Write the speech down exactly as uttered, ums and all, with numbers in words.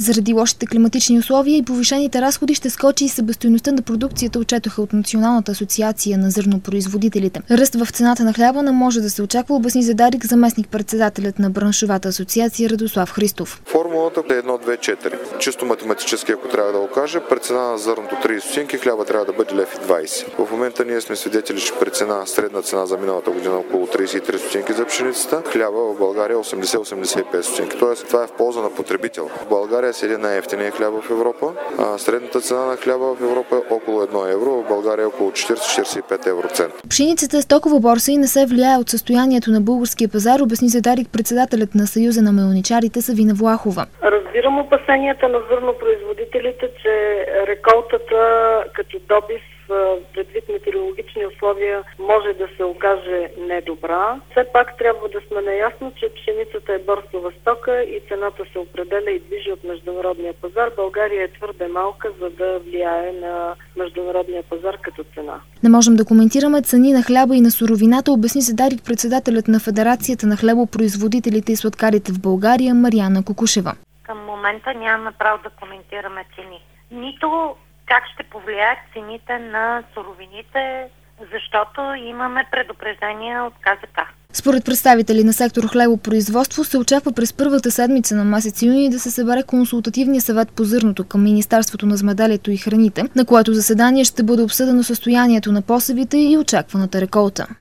Заради лошите климатични условия и повишените разходи ще скочи и себестойността на продукцията, отчетоха от Националната асоциация на зърнопроизводителите. Ръст в цената на хляба не може да се очаква, обясни за Дарик заместник-председателят на браншовата асоциация Радослав Христов. Формулата е едно две четири. Чисто математически, ако трябва да го кажа, при цена на зърното трийсет стотинки, хляба трябва да бъде лев и двайсет. В момента ние сме свидетели, че при цена, средна цена за миналата година около трийсет и три стотинки за пшеницата, хляба в България осемдесет до осемдесет и пет стотинки. Тоест, това е в полза на потребител. В България седи най-евтиния хляба в Европа, а средната цена на хляба в Европа е около едно евро, в България е около четирийсет до четирийсет и пет евроцент. Пшеницата е стокова борса и не се влияе от състоянието на българския пазар, обясни за Дарик председателят на Съюза на мелничарите Савина Влахова. Разбирам опасенията на зърнопроизводителите, че реколтата като добив предвид метеорологични условия може да се окаже недобра. Все пак трябва да сме наясно, че пшеницата е борсова стока и цената се определя и движи от международния пазар. България е твърде малка, за да влияе на международния пазар като цена. Не можем да коментираме цени на хляба и на суровината, обясни за Дарик председателят на Федерацията на хлебопроизводителите и сладкарите в България Мариана Кукушева. Към момента нямаме право да коментираме цени. Нито как ще повлияят цените на суровините, защото имаме предупреждения от КЗК. Според представители на сектор хлебопроизводство се очаква през първата седмица на месец юни да се събере консултативния съвет по зърното към Министерството на земеделието и храните, на което заседание ще бъде обсъдено състоянието на посевите и очакваната реколта.